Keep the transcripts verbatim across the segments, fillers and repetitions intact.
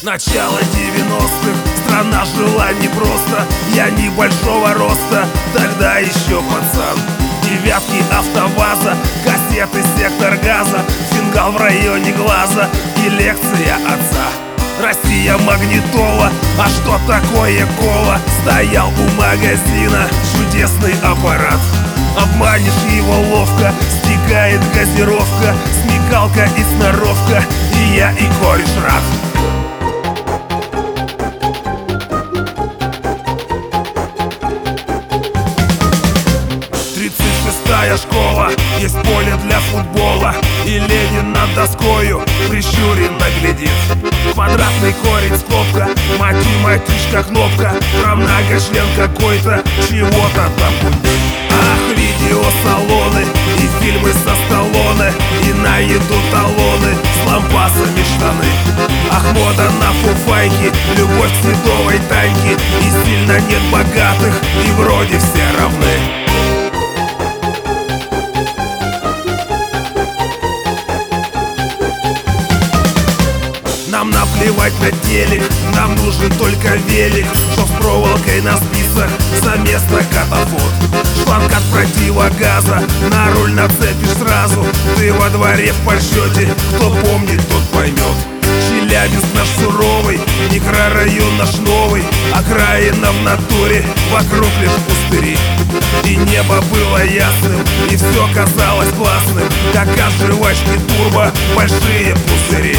Начало девяностых, страна жила непросто. Я небольшого роста, тогда еще пацан. Девятки, АвтоВАЗа, кассеты, сектор газа, фингал в районе глаза и лекция отца. Россия магнитола, а что такое кола? Стоял у магазина чудесный аппарат. Обманешь его ловко, стекает газировка, смекалка и сноровка, и я, и кореш рад. тридцать шестая школа, есть поле для футбола, и Ленин над доскою прищуренно глядит. Квадратный корень скобка, математичка кнопка, про многочлен какой-то, чего-то там будет. Ах, видеосалоны и фильмы со Сталлоне, и на еду талоны с лампасами штаны. Ах, мода на фуфайки, любовь к цветовой Таньке, и сильно нет богатых, и вроде все равны. Нам наплевать на телек, нам нужен только велик, что с проволокой на спицах за место катафот. Шланг от противогаза, на руль нацепишь сразу, ты во дворе в подсчете, кто помнит, тот поймет. Челябинск наш суровый, микрорайон наш новый, окраина в натуре, вокруг лишь пустыри. И небо было ясным, и все казалось классным, как от жвачки турбо большие пузыри.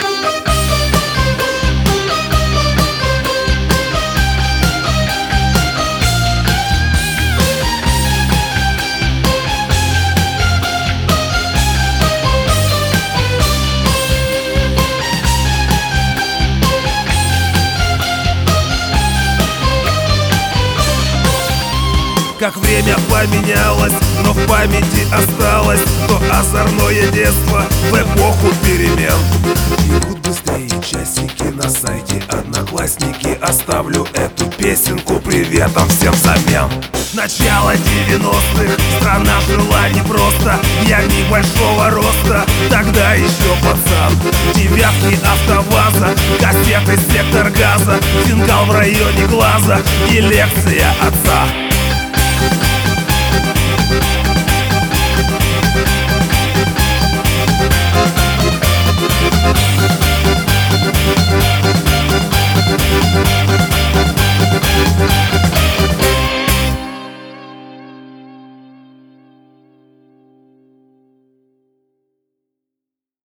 Как время поменялось, но в памяти осталось то озорное детство в эпоху перемен. Бегут быстрее часики на сайте Одноклассники, оставлю эту песенку приветом всем взамен. Начало девяностых, страна жила непросто. Я небольшого роста, тогда еще пацан. Девятки, АвтоВАЗа, кассеты, сектор газа, фингал в районе глаза и лекция отца.